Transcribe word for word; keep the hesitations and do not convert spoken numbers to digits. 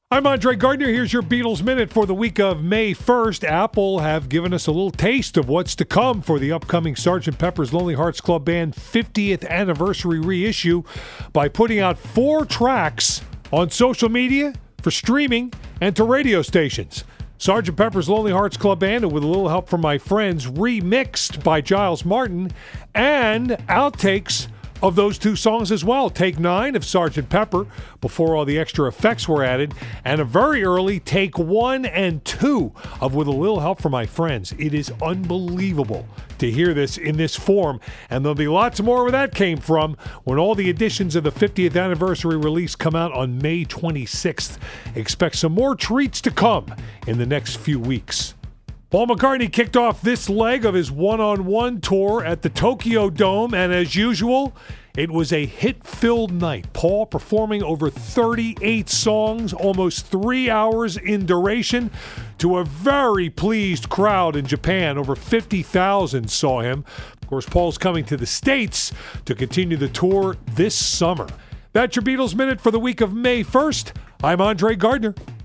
I'm Andre Gardner. Here's your Beatles Minute for the week of May first. Apple have given us a little taste of what's to come for the upcoming Sergeant Pepper's Lonely Hearts Club Band fiftieth anniversary reissue by putting out four tracks on social media, for streaming, and to radio stations. Sergeant Pepper's Lonely Hearts Club Band, and with a little help from my friends, remixed by Giles Martin, and outtakes of those two songs as well. Take nine of Sergeant Pepper, before all the extra effects were added, and a very early take one and two of With a Little Help from My Friends. It is unbelievable to hear this in this form, and there'll be lots more where that came from when all the editions of the fiftieth anniversary release come out on May twenty-sixth. Expect some more treats to come in the next few weeks. Paul McCartney kicked off this leg of his one-on-one tour at the Tokyo Dome, and as usual, it was a hit-filled night. Paul performing over thirty-eight songs, almost three hours in duration, to a very pleased crowd in Japan. Over fifty thousand saw him. Of course, Paul's coming to the States to continue the tour this summer. That's your Beatles Minute for the week of May first. I'm Andre Gardner.